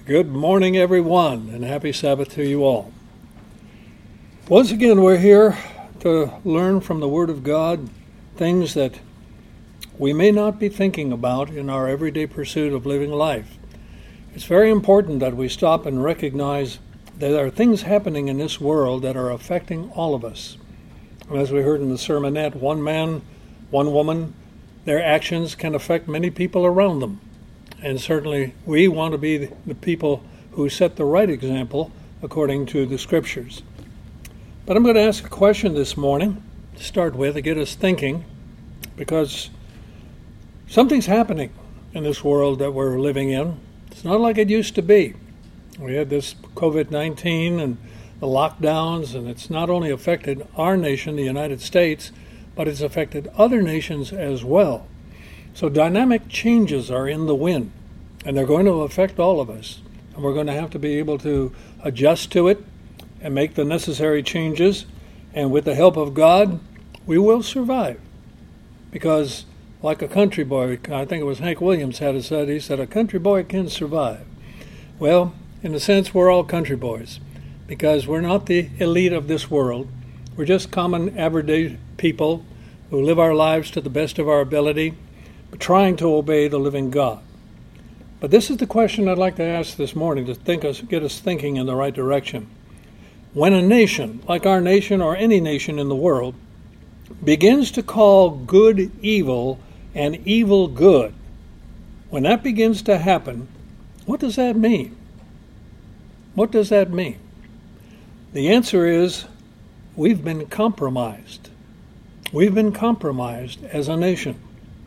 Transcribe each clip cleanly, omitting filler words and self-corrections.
Good morning, everyone, and happy Sabbath to you all. Once again, we're here to learn from the Word of God things that we may not be thinking about in our everyday pursuit of living life. It's very important that we stop and recognize that there are things happening in this world that are affecting all of us. And as we heard in the sermonette, one man, one woman, their actions can affect many people around them. And certainly we want to be the people who set the right example according to the Scriptures. But I'm going to ask a question this morning to start with to get us thinking, because something's happening in this world that we're living in. It's not like it used to be. We had this COVID-19 and the lockdowns, and it's not only affected our nation, the United States, but it's affected other nations as well. So dynamic changes are in the wind, and they're going to affect all of us. And we're going to have to be able to adjust to it and make the necessary changes. And with the help of God, we will survive. Because like a country boy, I think it was Hank Williams had it said, he said, a country boy can survive. Well, in a sense, we're all country boys, because we're not the elite of this world. We're just common, everyday people who live our lives to the best of our ability, but trying to obey the living God. But this is the question I'd like to ask this morning to get us thinking in the right direction. When a nation, like our nation or any nation in the world, begins to call good evil and evil good, when that begins to happen, what does that mean? What does that mean? The answer is we've been compromised. We've been compromised as a nation.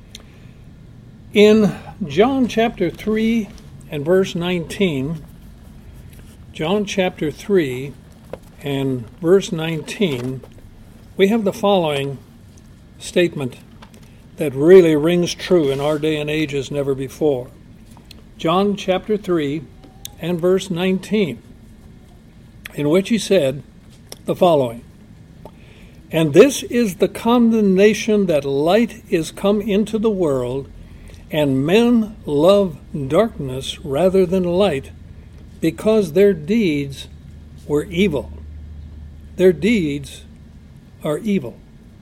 In John chapter 3 and verse 19, John chapter 3 and verse 19, we have the following statement that really rings true in our day and age as never before. John chapter 3 and verse 19, in which he said the following, "And this is the condemnation, that light is come into the world, and men love darkness rather than light, because their deeds were evil." Their deeds are evil.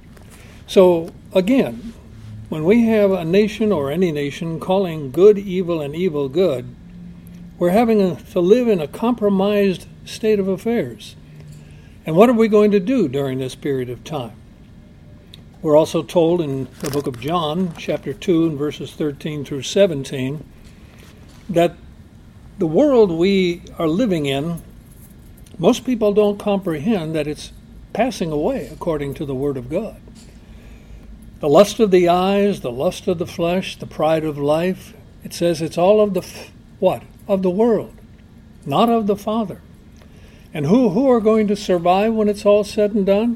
So again, when we have a nation or any nation calling good evil and evil good, we're having to live in a compromised state of affairs. And what are we going to do during this period of time? We're also told in the book of John, chapter 2, and verses 13 through 17, that the world we are living in, most people don't comprehend that it's passing away according to the Word of God. The lust of the eyes, the lust of the flesh, the pride of life, it says it's all of the what? Of the world, not of the Father. And who are going to survive when it's all said and done?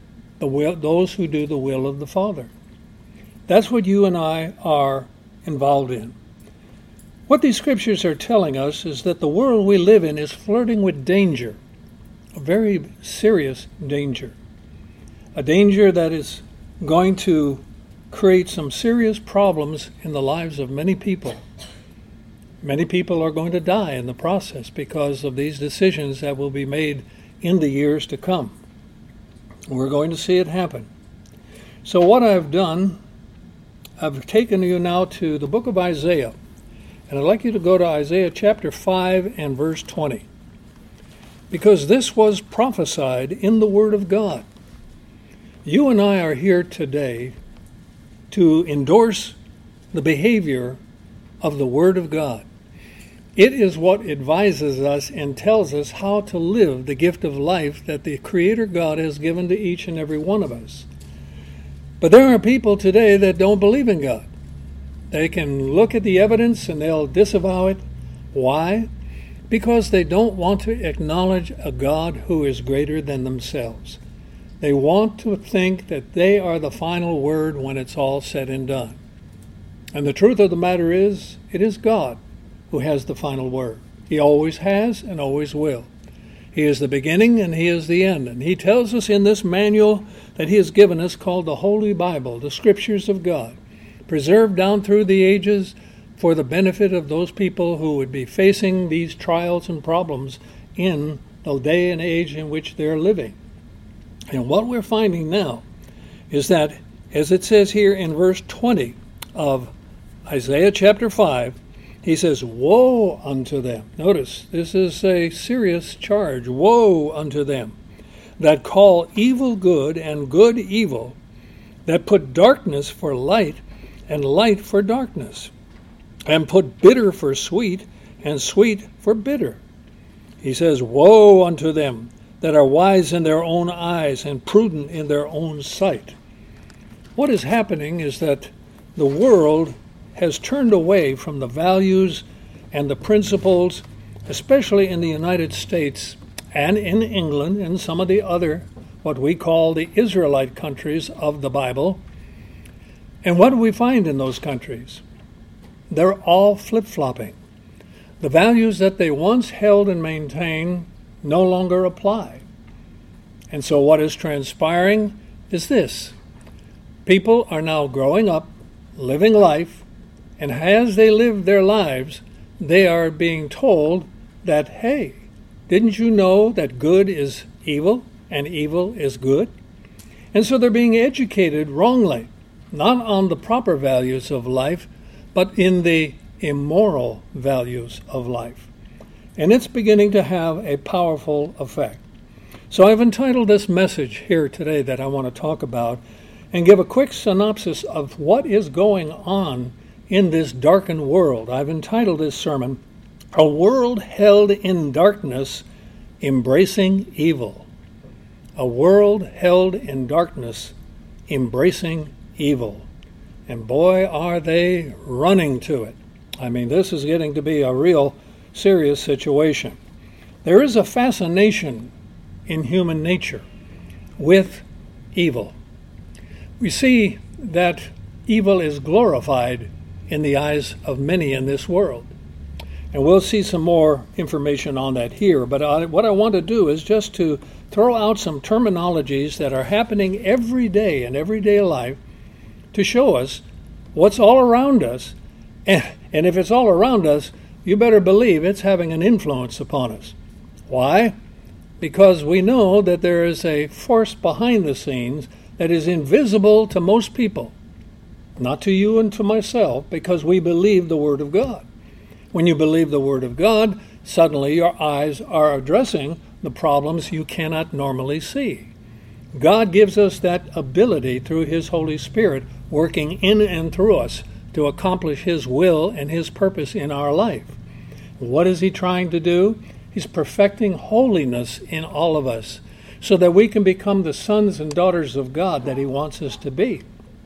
Those who do the will of the Father. That's what you and I are involved in. What these scriptures are telling us is that the world we live in is flirting with danger, a very serious danger, a danger that is going to create some serious problems in the lives of many people. Many people are going to die in the process because of these decisions that will be made in the years to come. We're going to see it happen. So what I've done, I've taken you now to the book of Isaiah. And I'd like you to go to Isaiah chapter 5 and verse 20. Because this was prophesied in the Word of God. You and I are here today to endorse the behavior of the Word of God. It is what advises us and tells us how to live the gift of life that the Creator God has given to each and every one of us. But there are people today that don't believe in God. They can look at the evidence and they'll disavow it. Why? Because they don't want to acknowledge a God who is greater than themselves. They want to think that they are the final word when it's all said and done. And the truth of the matter is, it is God who has the final word. He always has and always will. He is the beginning and He is the end. And He tells us in this manual that He has given us called the Holy Bible, the Scriptures of God, preserved down through the ages, for the benefit of those people who would be facing these trials and problems in the day and age in which they're living. And what we're finding now is that, as it says here in verse 20 of Isaiah chapter 5, he says, "Woe unto them." Notice, this is a serious charge. "Woe unto them that call evil good and good evil, that put darkness for light and light for darkness, and put bitter for sweet and sweet for bitter." He says, "Woe unto them that are wise in their own eyes and prudent in their own sight." What is happening is that the world has turned away from the values and the principles, especially in the United States and in England and some of the other, what we call the Israelite countries of the Bible. And what do we find in those countries? They're all flip-flopping. The values that they once held and maintained no longer apply. And so what is transpiring is this. People are now growing up, living life, and as they live their lives, they are being told that, hey, didn't you know that good is evil and evil is good? And so they're being educated wrongly, not on the proper values of life, but in the immoral values of life. And it's beginning to have a powerful effect. So I've entitled this message here today that I want to talk about and give a quick synopsis of what is going on in this darkened world. I've entitled this sermon, "A World Held in Darkness, Embracing Evil." A world held in darkness, embracing evil. And boy, are they running to it. I mean, this is getting to be a real serious situation. There is a fascination in human nature with evil. We see that evil is glorified in the eyes of many in this world. And we'll see some more information on that here. But what I want to do is just to throw out some terminologies that are happening every day in everyday life to show us what's all around us. And if it's all around us, you better believe it's having an influence upon us. Why? Because we know that there is a force behind the scenes that is invisible to most people. Not to you and to myself, because we believe the Word of God. When you believe the Word of God, suddenly your eyes are addressing the problems you cannot normally see. God gives us that ability through His Holy Spirit working in and through us to accomplish His will and His purpose in our life. What is He trying to do? He's perfecting holiness in all of us so that we can become the sons and daughters of God that He wants us to be.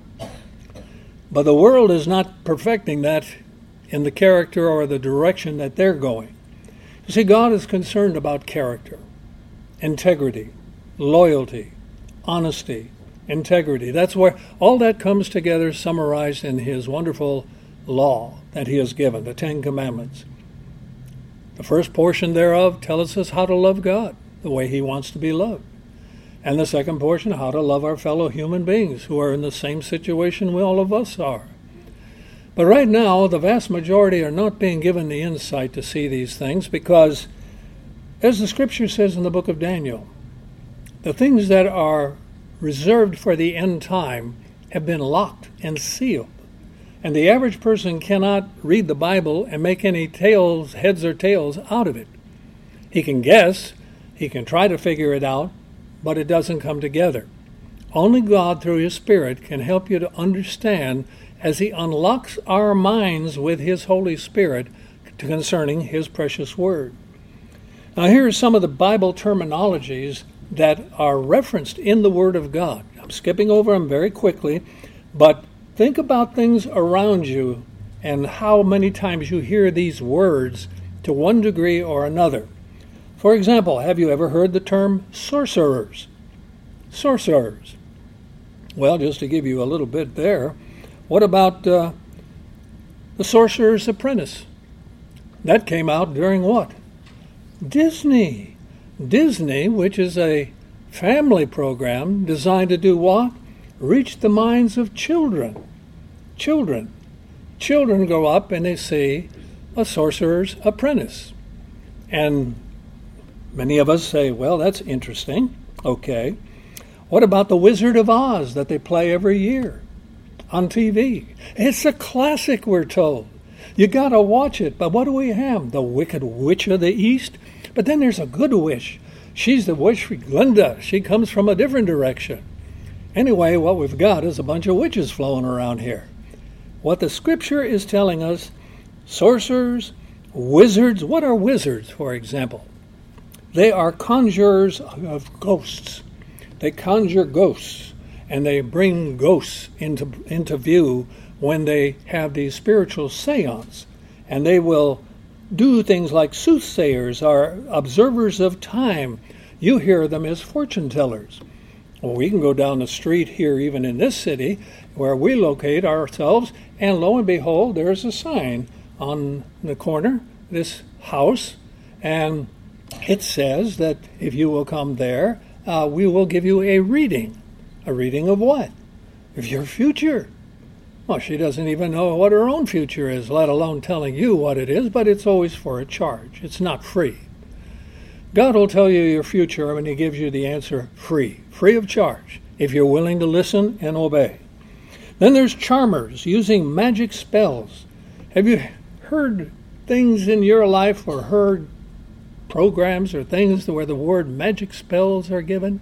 But the world is not perfecting that in the character or the direction that they're going. You see, God is concerned about character, integrity, loyalty, honesty, integrity. That's where all that comes together, summarized in His wonderful law that He has given, the Ten Commandments. The first portion thereof tells us how to love God the way He wants to be loved. And the second portion, how to love our fellow human beings who are in the same situation we all of us are. But right now, the vast majority are not being given the insight to see these things because, as the Scripture says in the book of Daniel, the things that are reserved for the end time have been locked and sealed. And the average person cannot read the Bible and make any tails, heads or tails out of it. He can guess, he can try to figure it out, but it doesn't come together. Only God, through His Spirit, can help you to understand as He unlocks our minds with His Holy Spirit concerning His precious Word. Now here are some of the Bible terminologies that are referenced in the Word of God. I'm skipping over them very quickly, but think about things around you and how many times you hear these words to one degree or another. For example, have you ever heard the term sorcerers? Sorcerers. Well, just to give you a little bit there, what about The Sorcerer's Apprentice? That came out during what? Disney. Disney, which is a family program designed to do what? Reach the minds of children. Children children grow up and they see A Sorcerer's Apprentice. And many of us say, well, that's interesting. Okay. What about The Wizard of Oz that they play every year on TV? It's a classic, we're told. You got to watch it. But what do we have? The Wicked Witch of the East. But then there's a good witch. She's the witch Glinda. She comes from a different direction. Anyway, what we've got is a bunch of witches flowing around here. What the scripture is telling us, sorcerers, wizards. What are wizards, for example? They are conjurers of ghosts. They conjure ghosts, and they bring ghosts into view when they have these spiritual seance. And they will do things like soothsayers or observers of time. You hear them as fortune tellers. Well, we can go down the street here, even in this city, where we locate ourselves, and lo and behold, there's a sign on the corner, this house, and it says that if you will come there, we will give you a reading. A reading of what? Of your future. Well, she doesn't even know what her own future is, let alone telling you what it is, but it's always for a charge. It's not free. God will tell you your future when he gives you the answer free of charge, if you're willing to listen and obey. Then there's charmers using magic spells. Have you heard things in your life or heard programs or things where the word magic spells are given?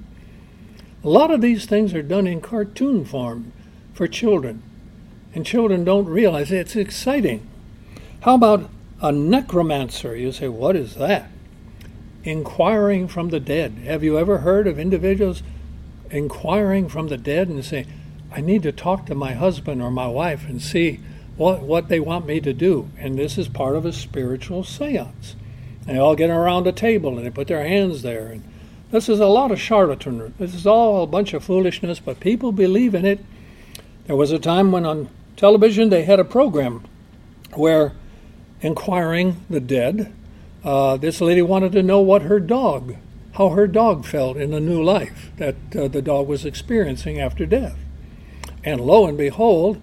A lot of these things are done in cartoon form for children, and children don't realize it's exciting. How about a necromancer? You say, what is that? Inquiring from the dead. Have you ever heard of individuals inquiring from the dead and say, I need to talk to my husband or my wife and see what they want me to do? And this is part of a spiritual seance. And they all get around a table and they put their hands there. And this is a lot of charlatanism. This is all a bunch of foolishness, but people believe in it. There was a time when on television they had a program where inquiring the dead, this lady wanted to know how her dog felt in the new life that the dog was experiencing after death. And lo and behold,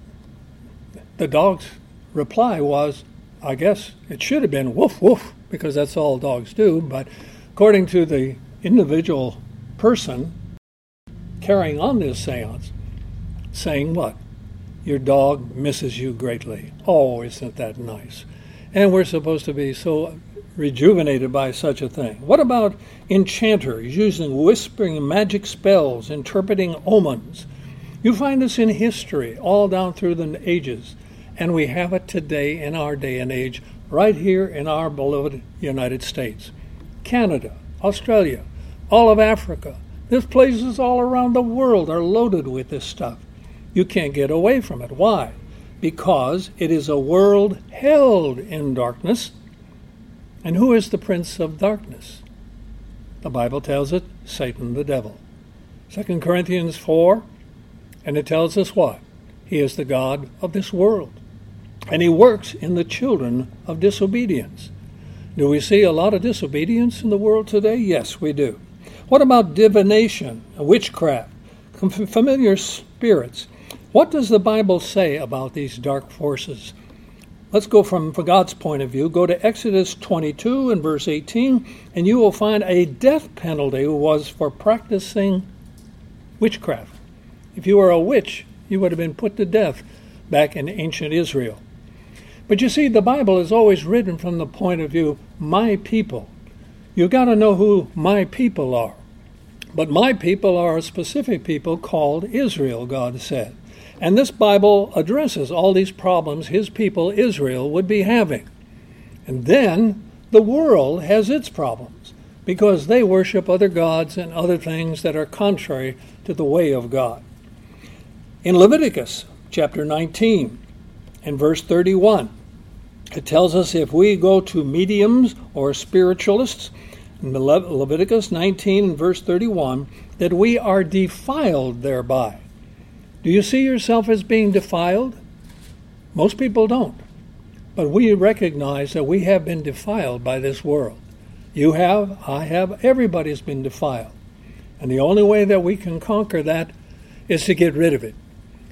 the dog's reply was, I guess it should have been woof woof, because that's all dogs do, but according to the individual person carrying on this seance, saying what? Your dog misses you greatly. Oh, isn't that nice? And we're supposed to be so rejuvenated by such a thing. What about enchanters using whispering magic spells, interpreting omens? You find this in history all down through the ages, and we have it today in our day and age right here in our beloved United States. Canada, Australia, all of Africa. There's places all around the world are loaded with this stuff. You can't get away from it. Why? Because it is a world held in darkness. And who is the prince of darkness? The Bible tells it, Satan the devil. 2 Corinthians 4, and it tells us what? He is the god of this world. And he works in the children of disobedience. Do we see a lot of disobedience in the world today? Yes, we do. What about divination, witchcraft, familiar spirits? What does the Bible say about these dark forces? Let's go from God's point of view. Go to Exodus 22 and verse 18, and you will find a death penalty was for practicing witchcraft. If you were a witch, you would have been put to death back in ancient Israel. But you see, the Bible is always written from the point of view, my people. You've got to know who my people are. But my people are a specific people called Israel, God said. And this Bible addresses all these problems his people, Israel, would be having. And then the world has its problems because they worship other gods and other things that are contrary to the way of God. In Leviticus chapter 19 and verse 31, it tells us if we go to mediums or spiritualists, in Leviticus 19 and verse 31, that we are defiled thereby. Do you see yourself as being defiled? Most people don't. But we recognize that we have been defiled by this world. You have, I have, everybody's been defiled. And the only way that we can conquer that is to get rid of it.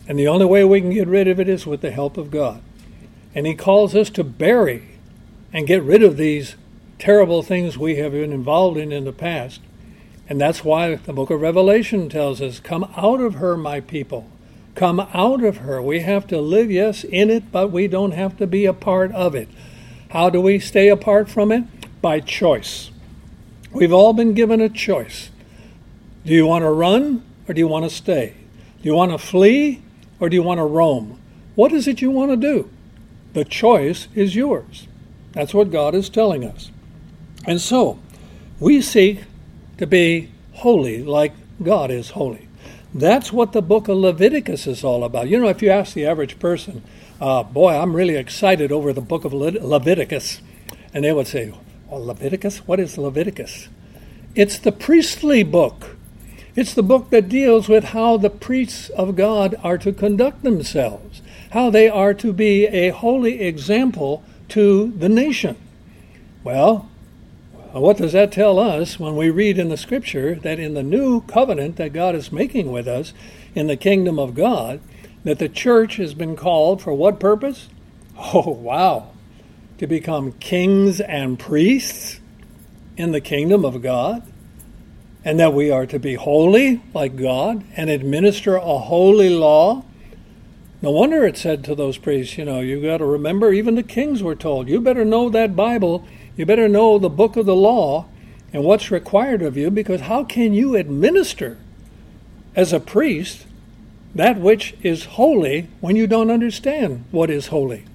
And the only way we can get rid of it is with the help of God. And he calls us to bury and get rid of these terrible things we have been involved in the past. And that's why the book of Revelation tells us, come out of her, my people. Come out of her. We have to live, yes, in it, but we don't have to be a part of it. How do we stay apart from it? By choice. We've all been given a choice. Do you want to run or do you want to stay? Do you want to flee or do you want to roam? What is it you want to do? The choice is yours. That's what God is telling us. And so, we seek to be holy like God is holy. That's what the book of Leviticus is all about. You know, if you ask the average person, boy, I'm really excited over the book of Leviticus. And they would say, oh, Leviticus? What is Leviticus? It's the priestly book. It's the book that deals with how the priests of God are to conduct themselves, how they are to be a holy example to the nation. Well, what does that tell us when we read in the Scripture that in the new covenant that God is making with us in the kingdom of God, that the church has been called for what purpose? Oh, wow. To become kings and priests in the kingdom of God, and that we are to be holy like God and administer a holy law. No wonder it said to those priests, you got to remember, even the kings were told, you better know that Bible, you better know the book of the law and what's required of you, because how can you administer as a priest that which is holy when you don't understand what is holy?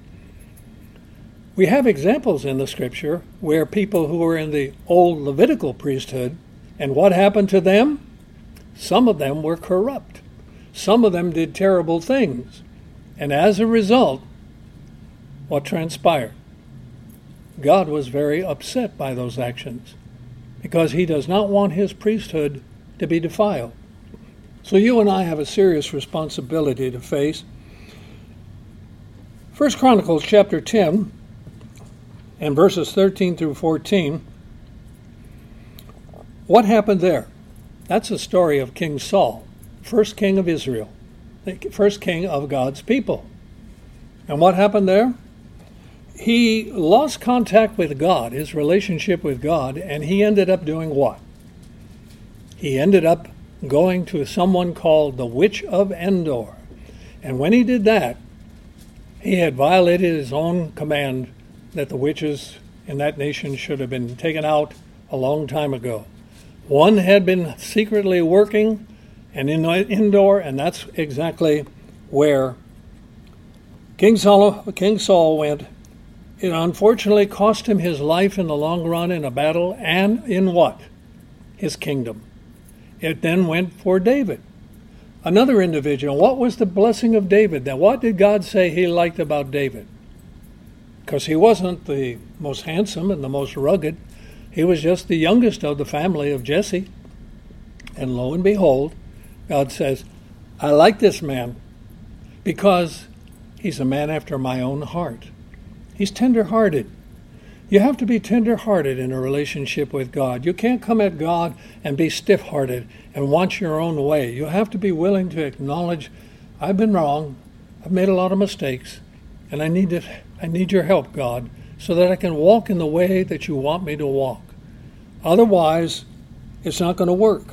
We have examples in the Scripture where people who were in the old Levitical priesthood, and what happened to them? Some of them were corrupt. Some of them did terrible things. And as a result, what transpired? God was very upset by those actions because he does not want his priesthood to be defiled. So you and I have a serious responsibility to face. 1 Chronicles chapter 10 and verses 13 through 14. What happened there? That's the story of King Saul, first king of Israel, the first king of God's people. And what happened there? He lost contact with God, his relationship with God, and he ended up doing what? He ended up going to someone called the Witch of Endor. And when he did that, he had violated his own command that the witches in that nation should have been taken out a long time ago. One had been secretly working and in Endor, and that's exactly where King Saul went. It unfortunately cost him his life in the long run in a battle, and in what? His kingdom. It then went for David, another individual. What was the blessing of David? Now, what did God say he liked about David? Because he wasn't the most handsome and the most rugged. He was just the youngest of the family of Jesse. And lo and behold, God says, I like this man because he's a man after my own heart. He's tender-hearted. You have to be tender-hearted in a relationship with God. You can't come at God and be stiff-hearted and want your own way. You have to be willing to acknowledge, I've been wrong, I've made a lot of mistakes, and I need your help, God, so that I can walk in the way that you want me to walk. Otherwise, it's not going to work.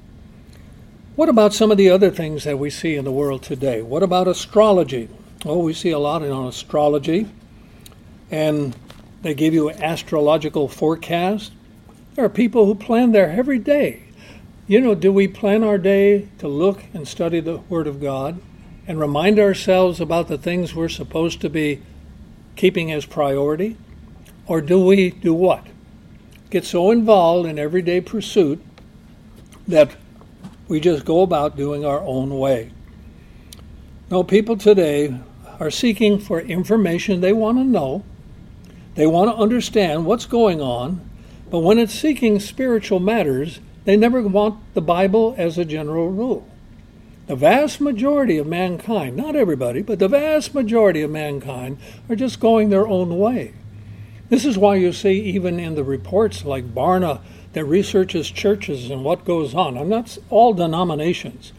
What about some of the other things that we see in the world today? What about astrology? Oh, we see a lot on astrology, and they give you an astrological forecast. There are people who plan their every day. Do we plan our day to look and study the Word of God and remind ourselves about the things we're supposed to be keeping as priority? Or do we do what? Get so involved in everyday pursuit that we just go about doing our own way. No, people today are seeking for information. They want to know. They want to understand what's going on. But when it's seeking spiritual matters, they never want the Bible as a general rule. The vast majority of mankind, not everybody, but the vast majority of mankind are just going their own way. This is why you see even in the reports like Barna that researches churches and what goes on, and that's all denominations.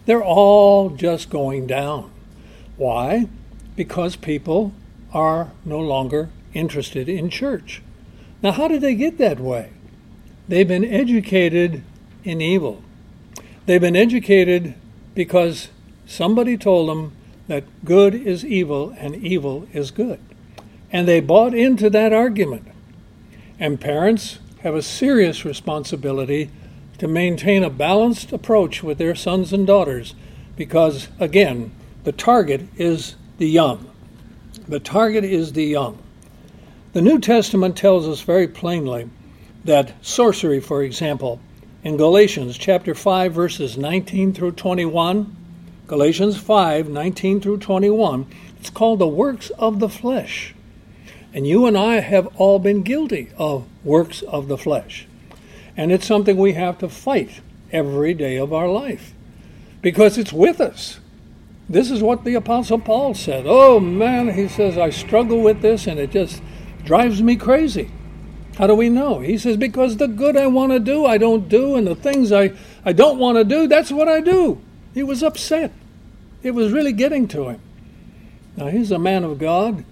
They're all just going down. Why? Because people are no longer interested in church. Now, how did they get that way? They've been educated in evil. They've been educated because somebody told them that good is evil and evil is good. And they bought into that argument. And parents have a serious responsibility to maintain a balanced approach with their sons and daughters because, again, the target is the young. The target is the young. The New Testament tells us very plainly that sorcery, for example, in Galatians chapter 5, verses 19 through 21, Galatians 5, 19 through 21, it's called the works of the flesh. And you and I have all been guilty of works of the flesh. And it's something we have to fight every day of our life because it's with us. This is what the Apostle Paul said. Oh man, he says, I struggle with this and it just drives me crazy. How do we know? He says, because the good I want to do, I don't do, and the things I don't want to do, that's what I do. He was upset. It was really getting to him. Now, he's a man of God.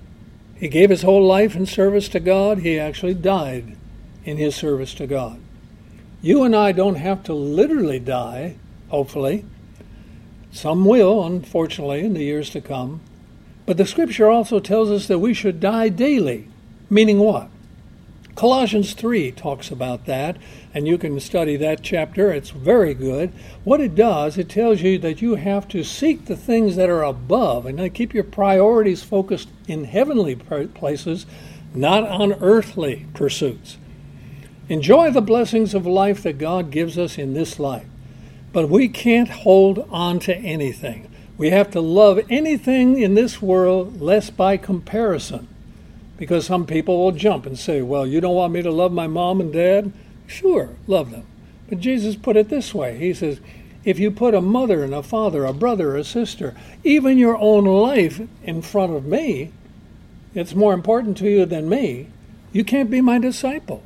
He gave his whole life in service to God. He actually died in his service to God. You and I don't have to literally die, hopefully. Some will, unfortunately, in the years to come. But the Scripture also tells us that we should die daily. Meaning what? Colossians 3 talks about that, and you can study that chapter. It's very good. What it does, it tells you that you have to seek the things that are above, and keep your priorities focused in heavenly places, not on earthly pursuits. Enjoy the blessings of life that God gives us in this life, but we can't hold on to anything. We have to love anything in this world less by comparison. Because some people will jump and say, well, you don't want me to love my mom and dad? Sure, love them. But Jesus put it this way. He says, if you put a mother and a father, a brother, a sister, even your own life in front of me, it's more important to you than me, you can't be my disciple.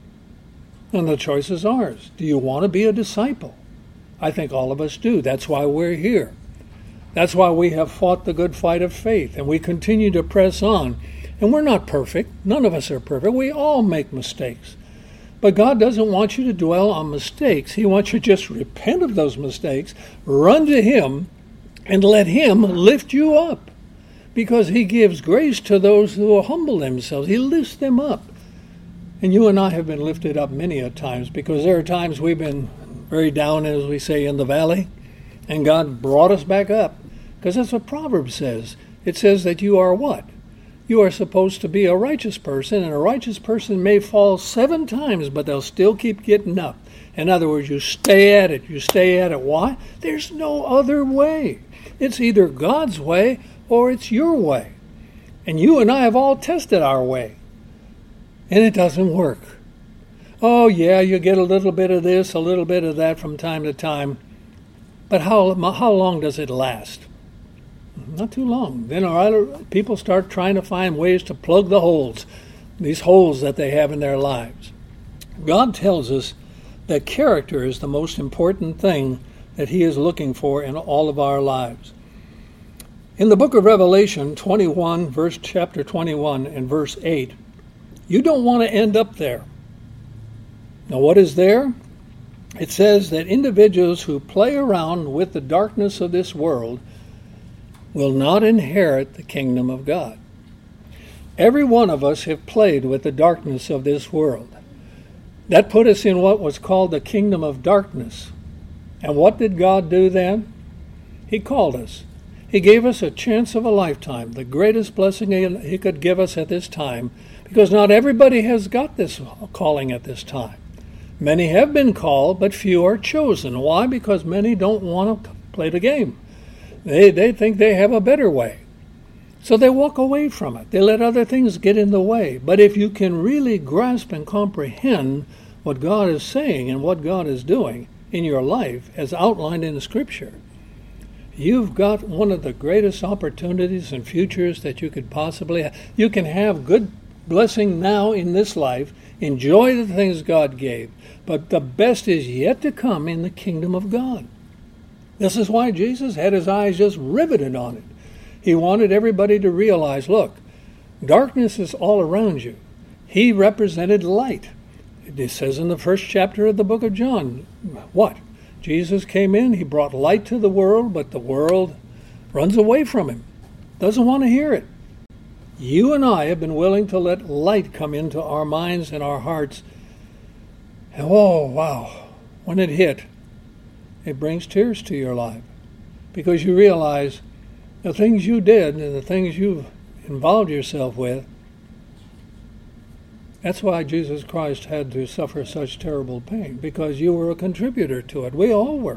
And the choice is ours. Do you want to be a disciple? I think all of us do. That's why we're here. That's why we have fought the good fight of faith, and we continue to press on. And we're not perfect. None of us are perfect. We all make mistakes. But God doesn't want you to dwell on mistakes. He wants you to just repent of those mistakes, run to Him, and let Him lift you up. Because He gives grace to those who humble themselves. He lifts them up. And you and I have been lifted up many a times, because there are times we've been very down, as we say, in the valley, and God brought us back up. Because that's what Proverbs says. It says that you are what? You are supposed to be a righteous person, and a righteous person may fall 7 times, but they'll still keep getting up. In other words, you stay at it. You stay at it. Why? There's no other way. It's either God's way or it's your way. And you and I have all tested our way, and it doesn't work. Oh, yeah, you get a little bit of this, a little bit of that from time to time, but how long does it last? Not too long. Then people start trying to find ways to plug the holes, these holes that they have in their lives. God tells us that character is the most important thing that He is looking for in all of our lives. In the book of Revelation, chapter 21 and verse 8, you don't want to end up there. Now what is there? It says that individuals who play around with the darkness of this world will not inherit the kingdom of God. Every one of us have played with the darkness of this world. That put us in what was called the kingdom of darkness. And what did God do then? He called us. He gave us a chance of a lifetime, the greatest blessing He could give us at this time, because not everybody has got this calling at this time. Many have been called, but few are chosen. Why? Because many don't want to play the game. They think they have a better way. So they walk away from it. They let other things get in the way. But if you can really grasp and comprehend what God is saying and what God is doing in your life, as outlined in the Scripture, you've got one of the greatest opportunities and futures that you could possibly have. You can have good blessing now in this life, enjoy the things God gave, but the best is yet to come in the kingdom of God. This is why Jesus had his eyes just riveted on it. He wanted everybody to realize, look, darkness is all around you. He represented light. It says in the first chapter of the book of John, what? Jesus came in, he brought light to the world, but the world runs away from him, doesn't want to hear it. You and I have been willing to let light come into our minds and our hearts. And oh, wow, when it hit, it brings tears to your life because you realize the things you did and the things you've involved yourself with. That's why Jesus Christ had to suffer such terrible pain, because you were a contributor to it. We all were.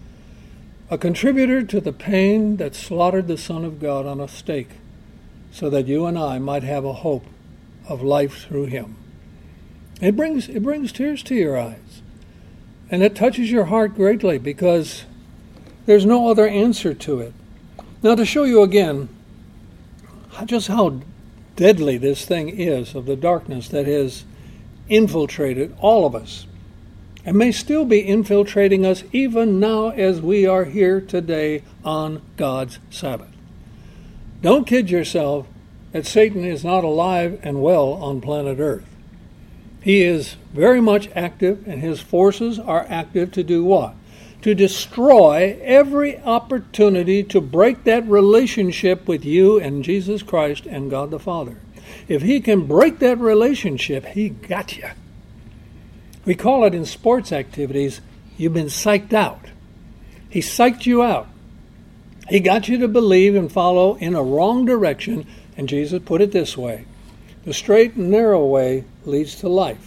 A contributor to the pain that slaughtered the Son of God on a stake so that you and I might have a hope of life through him. It brings tears to your eyes. And it touches your heart greatly because there's no other answer to it. Now, to show you again just how deadly this thing is of the darkness that has infiltrated all of us and may still be infiltrating us even now as we are here today on God's Sabbath. Don't kid yourself that Satan is not alive and well on planet Earth. He is very much active, and his forces are active to do what? To destroy every opportunity to break that relationship with you and Jesus Christ and God the Father. If he can break that relationship, he got you. We call it in sports activities, you've been psyched out. He psyched you out. He got you to believe and follow in a wrong direction, and Jesus put it this way: the straight and narrow way leads to life.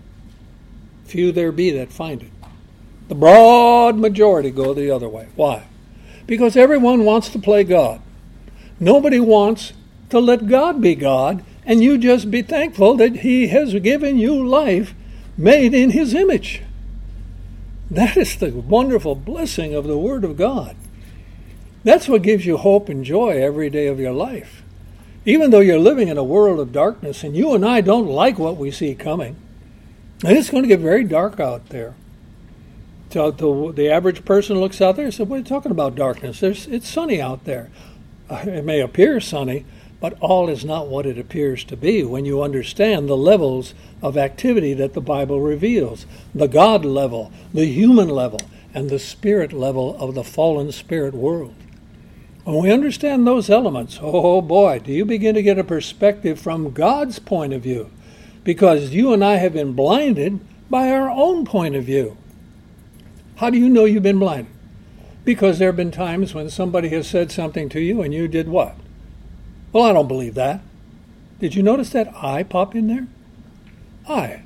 Few there be that find it. The broad majority go the other way. Why? Because everyone wants to play God. Nobody wants to let God be God, and you just be thankful that he has given you life made in his image. That is the wonderful blessing of the Word of God. That's what gives you hope and joy every day of your life. Even though you're living in a world of darkness, and you and I don't like what we see coming, and it's going to get very dark out there. So the average person looks out there and says, what are you talking about darkness? It's sunny out there. It may appear sunny, but all is not what it appears to be when you understand the levels of activity that the Bible reveals. The God level, the human level, and the spirit level of the fallen spirit world. When we understand those elements, oh boy, do you begin to get a perspective from God's point of view, because you and I have been blinded by our own point of view. How do you know you've been blinded? Because there have been times when somebody has said something to you and you did what? Well, I don't believe that. Did you notice that I pop in there? I.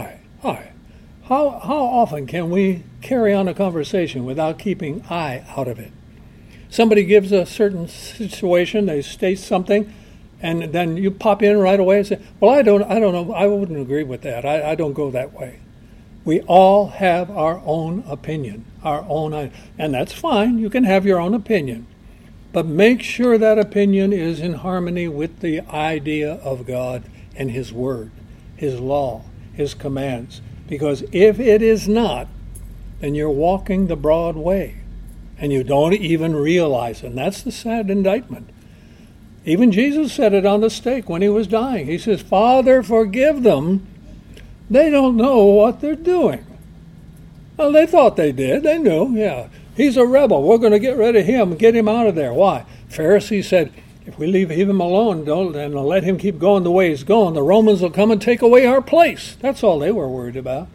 How often can we carry on a conversation without keeping I out of it? Somebody gives a certain situation, they state something, and then you pop in right away and say, well, I don't know, I wouldn't agree with that. I don't go that way. We all have our own opinion, and that's fine. You can have your own opinion. But make sure that opinion is in harmony with the idea of God and his word, his law, his commands. Because if it is not, then you're walking the broad way, and you don't even realize it. And that's the sad indictment. Even Jesus said it on the stake when he was dying. He says, Father, forgive them. They don't know what they're doing. Well, they thought they did. They knew, yeah. He's a rebel. We're going to get rid of him and get him out of there. Why? Pharisees said, if we leave him alone and let him keep going the way he's going, the Romans will come and take away our place. That's all they were worried about.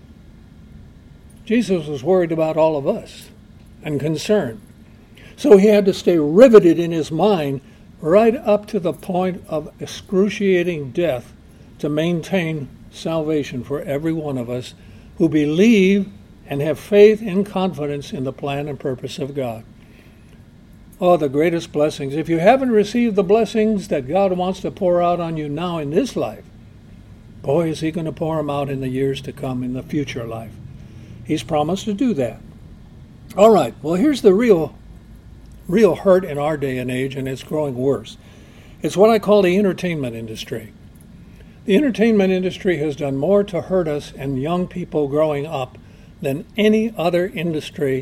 Jesus was worried about all of us and concerned. So he had to stay riveted in his mind right up to the point of excruciating death to maintain salvation for every one of us who believe and have faith and confidence in the plan and purpose of God. Oh, the greatest blessings. If you haven't received the blessings that God wants to pour out on you now in this life, boy, is he going to pour them out in the years to come, in the future life. He's promised to do that. All right, well, here's the real hurt in our day and age, and it's growing worse. It's what I call the entertainment industry. The entertainment industry has done more to hurt us and young people growing up than any other industry,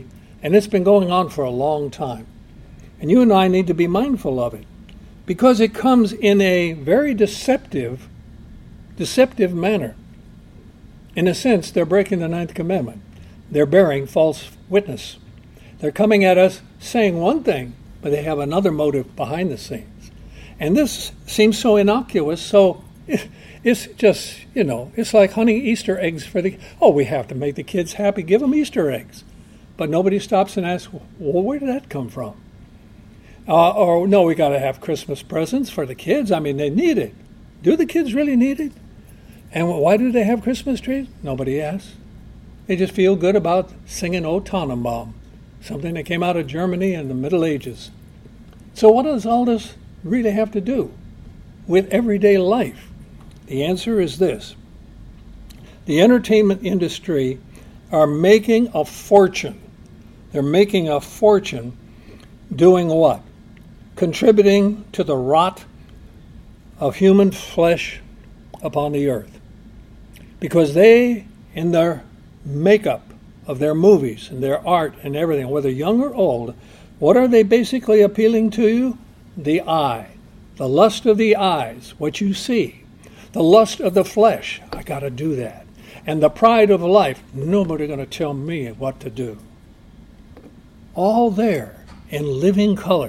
And it's been going on for a long time. And you and I need to be mindful of it, because it comes in a very deceptive manner. In a sense, they're breaking the 9th commandment. They're bearing false witness. They're coming at us saying one thing, but they have another motive behind the scenes. And this seems so innocuous, so it's just, it's like hunting Easter eggs we have to make the kids happy, give them Easter eggs. But nobody stops and asks, well, where did that come from? Or no, we got to have Christmas presents for the kids. I mean, they need it. Do the kids really need it? And why do they have Christmas trees? Nobody asks. They just feel good about singing O Tannenbaum, something that came out of Germany in the Middle Ages. So what does all this really have to do with everyday life? The answer is this. The entertainment industry are making a fortune. They're making a fortune doing what? Contributing to the rot of human flesh upon the earth. Because they, in their makeup of their movies and their art and everything, whether young or old, what are they basically appealing to you? The eye. The lust of the eyes, what you see. The lust of the flesh, I got to do that. And the pride of life, nobody going to tell me what to do. All there in living color.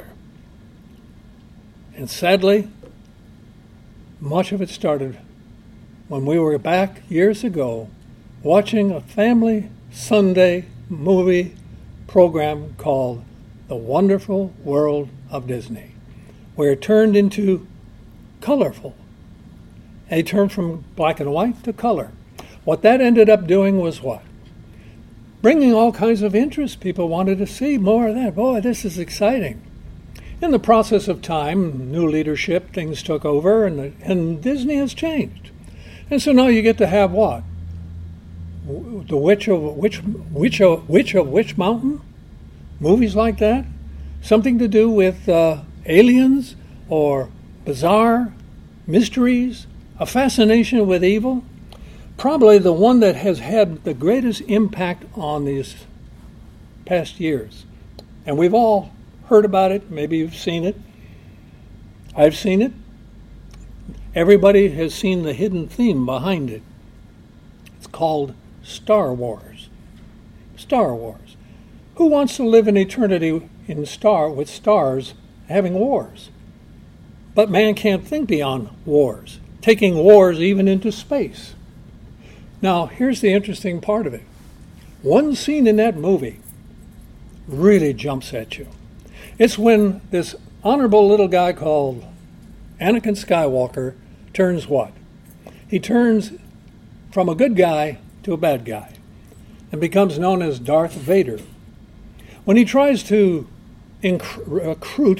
And sadly, much of it started when we were back years ago watching a family Sunday movie program called The Wonderful World of Disney, where it turned into colorful. And it turned from black and white to color. What that ended up doing was what? Bringing all kinds of interest. People wanted to see more of that. Boy, this is exciting. In the process of time, new leadership, things took over, and Disney has changed. And so now you get to have what? The Witch of Witch Mountain? Movies like that? Something to do with aliens or bizarre mysteries? A fascination with evil? Probably the one that has had the greatest impact on these past years. And we've all heard about it. Maybe you've seen it. I've seen it. Everybody has seen the hidden theme behind it. It's called Star Wars. Star Wars. Who wants to live in eternity with stars having wars? But man can't think beyond wars, taking wars even into space. Now, here's the interesting part of it. One scene in that movie really jumps at you. It's when this honorable little guy called Anakin Skywalker turns what? He turns from a good guy to a bad guy and becomes known as Darth Vader. When he tries to recruit,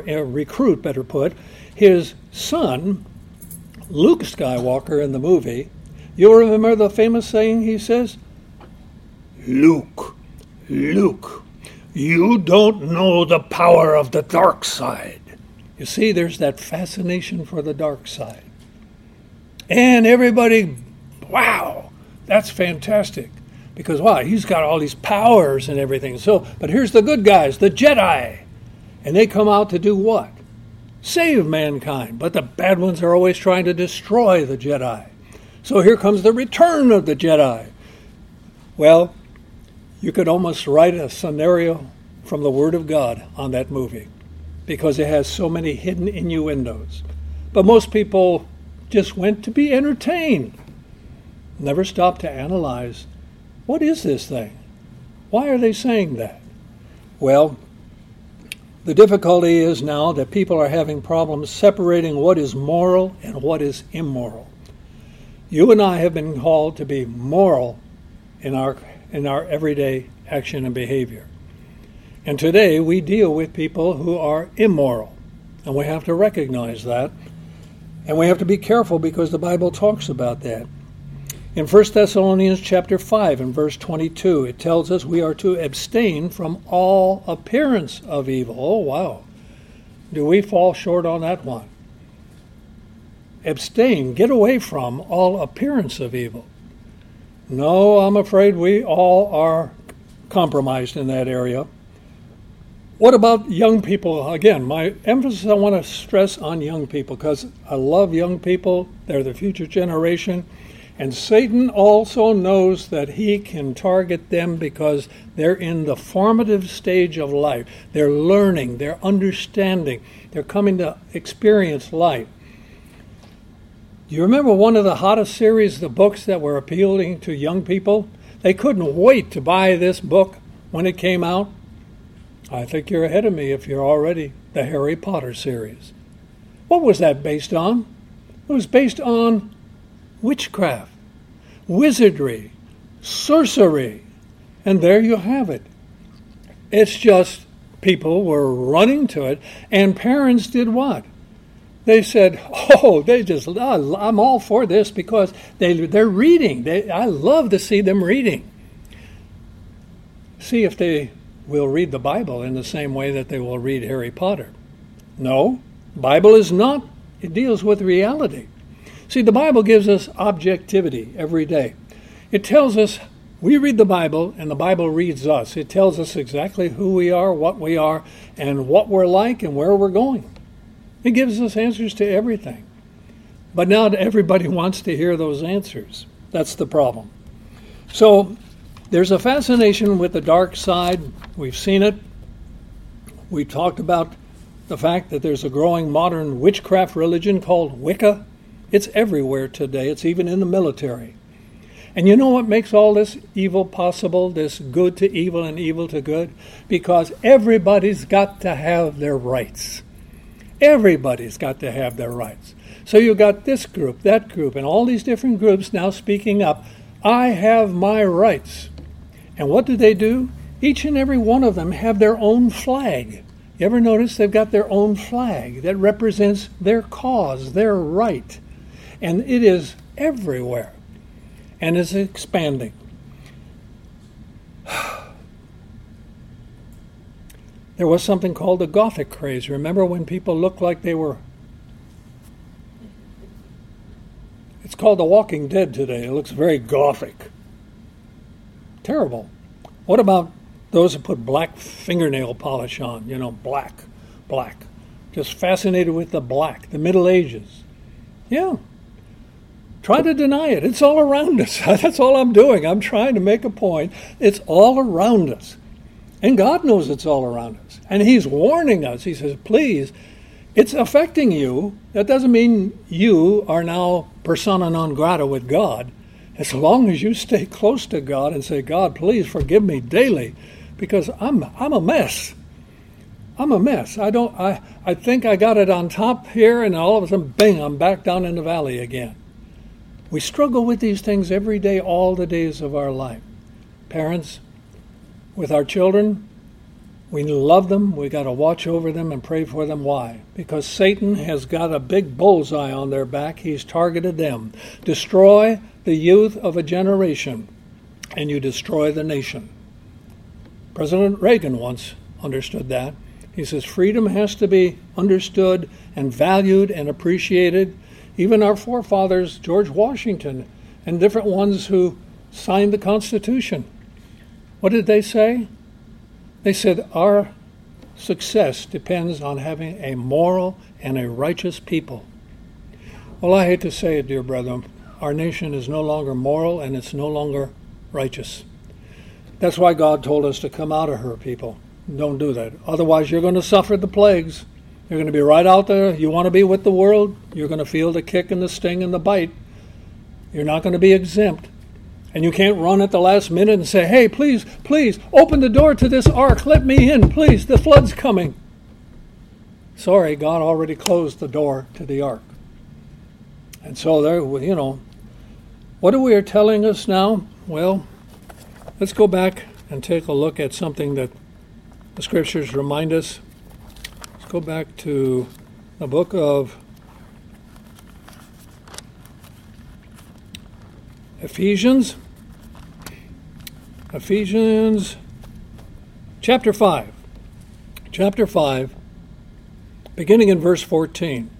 his son, Luke Skywalker, in the movie, you'll remember the famous saying he says, Luke, you don't know the power of the dark side. You see, there's that fascination for the dark side. And everybody, wow, that's fantastic. Because, wow, he's got all these powers and everything. But here's the good guys, the Jedi. And they come out to do what? Save mankind. But the bad ones are always trying to destroy the Jedi. So here comes the return of the Jedi. Well, you could almost write a scenario from the Word of God on that movie because it has so many hidden innuendos. But most people just went to be entertained. Never stopped to analyze, what is this thing? Why are they saying that? Well, the difficulty is now that people are having problems separating what is moral and what is immoral. You and I have been called to be moral in our everyday action and behavior. And today we deal with people who are immoral. And we have to recognize that. And we have to be careful because the Bible talks about that. In 1 Thessalonians chapter 5 and verse 22, it tells us we are to abstain from all appearance of evil. Oh, wow. Do we fall short on that one? Abstain, get away from all appearance of evil. No, I'm afraid we all are compromised in that area. What about young people? Again, my emphasis I want to stress on young people because I love young people. They're the future generation. And Satan also knows that he can target them because they're in the formative stage of life. They're learning, they're understanding, they're coming to experience life. Do you remember one of the hottest series of books that were appealing to young people? They couldn't wait to buy this book when it came out. I think you're ahead of me if you're already the Harry Potter series. What was that based on? It was based on witchcraft, wizardry, sorcery, and there you have it. It's just people were running to it, and parents did what? They said, I'm all for this because they're reading. I love to see them reading. See if they will read the Bible in the same way that they will read Harry Potter. No, Bible is not. It deals with reality. See, the Bible gives us objectivity every day. It tells us, we read the Bible and the Bible reads us. It tells us exactly who we are, what we are, and what we're like and where we're going. It gives us answers to everything. But not everybody wants to hear those answers. That's the problem. So there's a fascination with the dark side. We've seen it. We talked about the fact that there's a growing modern witchcraft religion called Wicca. It's everywhere today. It's even in the military. And you know what makes all this evil possible, this good to evil and evil to good? Because everybody's got to have their rights. Everybody's got to have their rights. So you've got this group, that group, and all these different groups now speaking up. I have my rights. And what do? Each and every one of them have their own flag. You ever notice they've got their own flag that represents their cause, their right? And it is everywhere. And is expanding. There was something called the Gothic craze. Remember when people looked like they were... It's called The Walking Dead today. It looks very Gothic. Terrible. What about those who put black fingernail polish on? Black. Just fascinated with the black, the Middle Ages. Yeah. Try to deny it. It's all around us. That's all I'm doing. I'm trying to make a point. It's all around us. And God knows it's all around us. And He's warning us. He says, please, it's affecting you. That doesn't mean you are now persona non grata with God. As long as you stay close to God and say, God, please forgive me daily, because I'm a mess. I'm a mess. I think I got it on top here, and all of a sudden, bang, I'm back down in the valley again. We struggle with these things every day, all the days of our life. Parents, with our children, we love them. We got to watch over them and pray for them. Why? Because Satan has got a big bullseye on their back. He's targeted them. Destroy the youth of a generation, and you destroy the nation. President Reagan once understood that. He says freedom has to be understood and valued and appreciated. Even our forefathers, George Washington, and different ones who signed the Constitution. What did they say? They said our success depends on having a moral and a righteous people. Well, I hate to say it, dear brother, our nation is no longer moral and it's no longer righteous. That's why God told us to come out of her, people. Don't do that. Otherwise, you're going to suffer the plagues. You're going to be right out there. You want to be with the world? You're going to feel the kick and the sting and the bite. You're not going to be exempt. And you can't run at the last minute and say, hey, please, open the door to this ark. Let me in, please. The flood's coming. Sorry, God already closed the door to the ark. And so there, what are we telling us now? Well, let's go back and take a look at something that the Scriptures remind us. Let's go back to the book of Ephesians chapter 5, beginning in verse 14.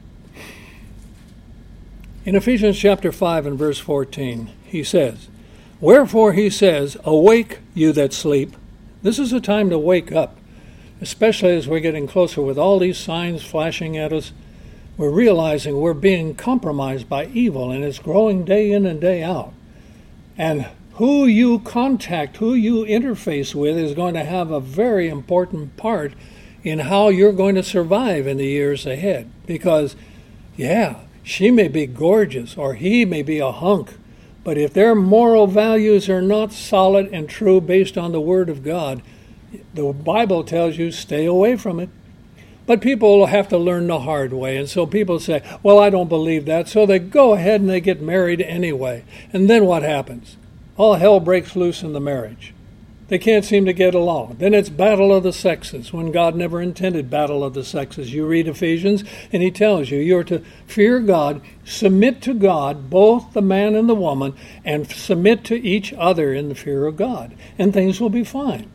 In Ephesians chapter 5 and verse 14, he says, wherefore he says, awake, you that sleep. This is a time to wake up, especially as we're getting closer with all these signs flashing at us. We're realizing we're being compromised by evil, and it's growing day in and day out. And who you contact, who you interface with is going to have a very important part in how you're going to survive in the years ahead. Because, yeah, she may be gorgeous or he may be a hunk, but if their moral values are not solid and true based on the Word of God, the Bible tells you stay away from it. But people will have to learn the hard way, and so people say, well, I don't believe that, so they go ahead and they get married anyway. And then what happens? All hell breaks loose in the marriage. They can't seem to get along. Then it's battle of the sexes, when God never intended battle of the sexes. You read Ephesians, and he tells you, you're to fear God, submit to God, both the man and the woman, and submit to each other in the fear of God, and things will be fine.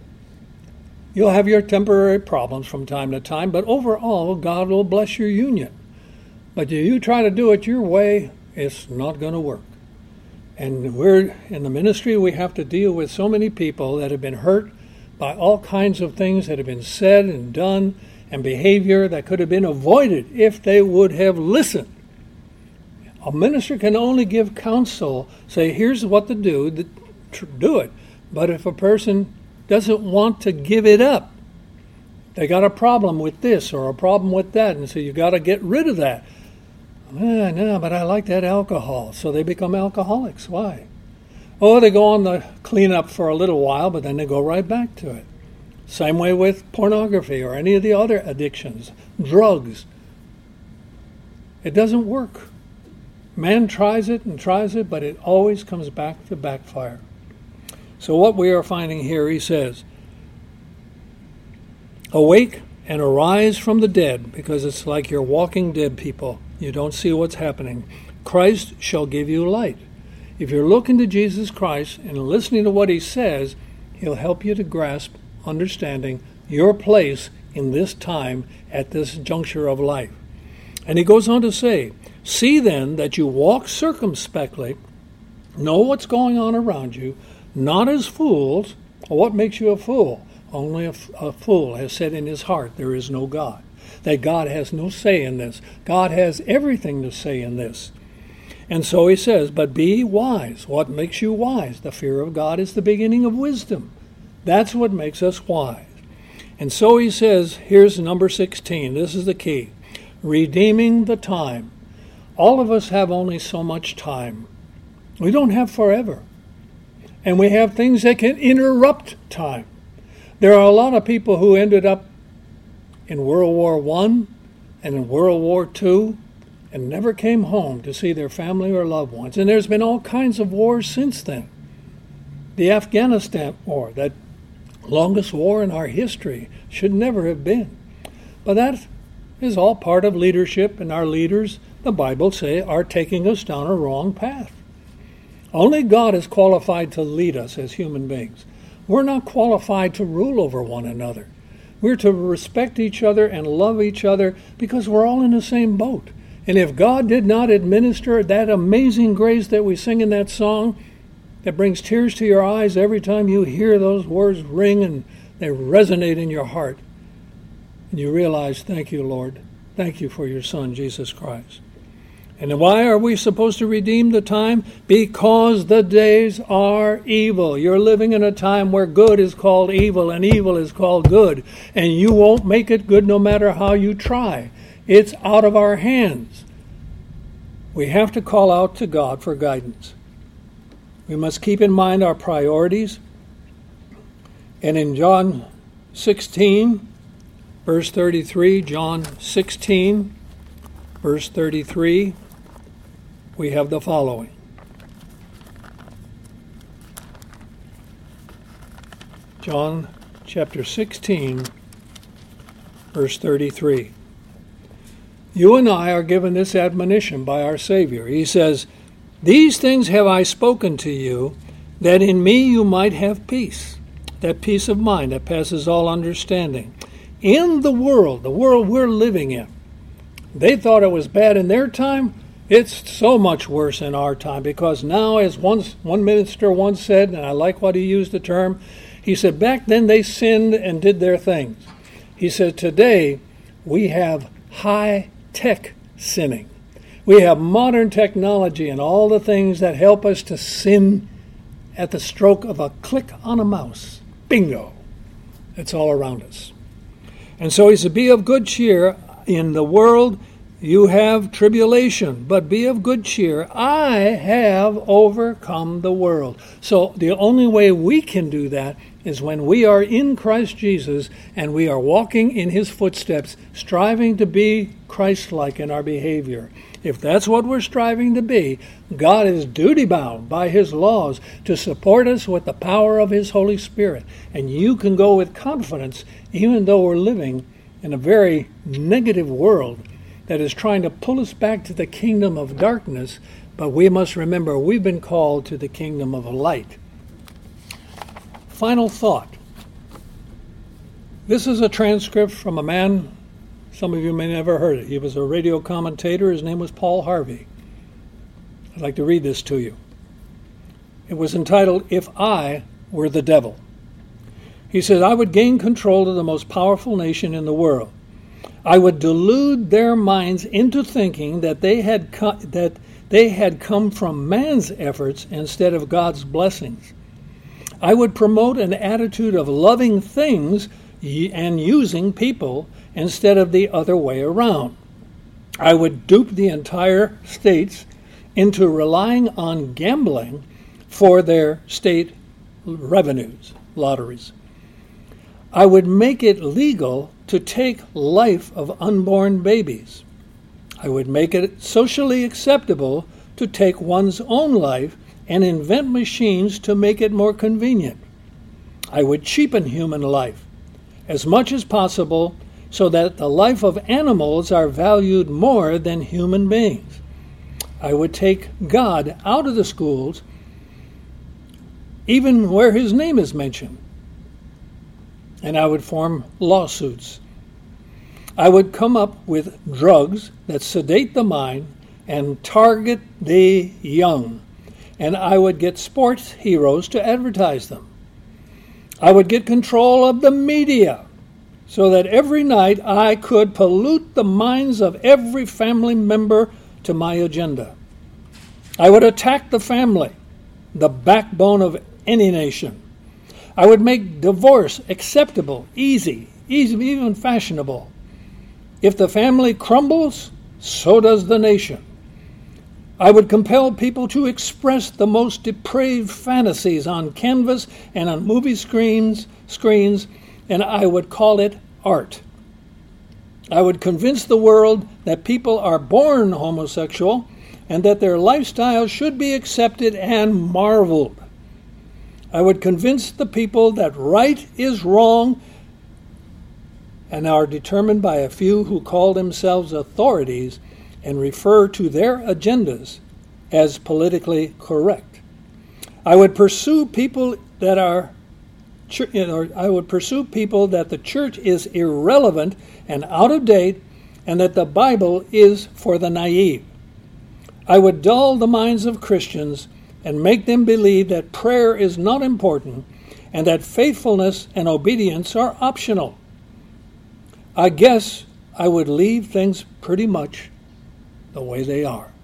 You'll have your temporary problems from time to time, but overall, God will bless your union. But you try to do it your way, it's not going to work. And we're in the ministry, we have to deal with so many people that have been hurt by all kinds of things that have been said and done, and behavior that could have been avoided if they would have listened. A minister can only give counsel, say, here's what to do it. But if a person doesn't want to give it up, they got a problem with this or a problem with that, and so you got to get rid of that. No, but I like that alcohol, so they become alcoholics. Why? Oh, they go on the cleanup for a little while, but then they go right back to it. Same way with pornography or any of the other addictions, drugs. It doesn't work. Man tries it, but it always comes back to backfire. So what we are finding here, he says, awake and arise from the dead, because it's like you're walking dead people. You don't see what's happening. Christ shall give you light. If you're looking to Jesus Christ and listening to what he says, he'll help you to grasp, understanding your place in this time at this juncture of life. And he goes on to say, see then that you walk circumspectly, know what's going on around you, not as fools. What makes you a fool? Only a fool has said in his heart, there is no God. That God has no say in this. God has everything to say in this. And so he says, but be wise. What makes you wise? The fear of God is the beginning of wisdom. That's what makes us wise. And so he says, here's number 16. This is the key. Redeeming the time. All of us have only so much time. We don't have forever. And we have things that can interrupt time. There are a lot of people who ended up in World War I and in World War II and never came home to see their family or loved ones. And there's been all kinds of wars since then. The Afghanistan war, that longest war in our history, should never have been. But that is all part of leadership, and our leaders, the Bible say, are taking us down a wrong path. Only God is qualified to lead us as human beings. We're not qualified to rule over one another. We're to respect each other and love each other because we're all in the same boat. And if God did not administer that amazing grace that we sing in that song, that brings tears to your eyes every time you hear those words ring and they resonate in your heart, and you realize, thank you, Lord. Thank you for your Son, Jesus Christ. And why are we supposed to redeem the time? Because the days are evil. You're living in a time where good is called evil and evil is called good. And you won't make it good no matter how you try. It's out of our hands. We have to call out to God for guidance. We must keep in mind our priorities. And in John 16, verse 33, John 16, verse 33, we have the following. John chapter 16, verse 33. You and I are given this admonition by our Savior. He says, these things have I spoken to you, that in me you might have peace, that peace of mind that passes all understanding. In the world we're living in, they thought it was bad in their time, It's so much worse in our time because now, as one minister once said, and I like what he used the term, he said, back then they sinned and did their things. He said, today we have high-tech sinning. We have modern technology and all the things that help us to sin at the stroke of a click on a mouse. Bingo! It's all around us. And so he said, be of good cheer. In the world you have tribulation, but be of good cheer. I have overcome the world. So the only way we can do that is when we are in Christ Jesus and we are walking in his footsteps, striving to be Christ-like in our behavior. If that's what we're striving to be, God is duty-bound by his laws to support us with the power of his Holy Spirit. And you can go with confidence, even though we're living in a very negative world that is trying to pull us back to the kingdom of darkness, but we must remember we've been called to the kingdom of light. Final thought. This is a transcript from a man, some of you may never heard it. He was a radio commentator. His name was Paul Harvey. I'd like to read this to you. It was entitled, If I Were the Devil. He said, I would gain control of the most powerful nation in the world. I would delude their minds into thinking that they had come from man's efforts instead of God's blessings. I would promote an attitude of loving things and using people instead of the other way around. I would dupe the entire states into relying on gambling for their state revenues, lotteries. I would make it legal to take life of unborn babies. I would make it socially acceptable to take one's own life and invent machines to make it more convenient. I would cheapen human life as much as possible so that the life of animals are valued more than human beings. I would take God out of the schools, even where his name is mentioned. And I would form lawsuits. I would come up with drugs that sedate the mind and target the young. And I would get sports heroes to advertise them. I would get control of the media so that every night I could pollute the minds of every family member to my agenda. I would attack the family, the backbone of any nation. I would make divorce acceptable, easy, even fashionable. If the family crumbles, so does the nation. I would compel people to express the most depraved fantasies on canvas and on movie screens, and I would call it art. I would convince the world that people are born homosexual and that their lifestyle should be accepted and marveled. I would convince the people that right is wrong and are determined by a few who call themselves authorities and refer to their agendas as politically correct. I would pursue people that the church is irrelevant and out of date and that the Bible is for the naive. I would dull the minds of Christians and make them believe that prayer is not important and that faithfulness and obedience are optional. I guess I would leave things pretty much the way they are.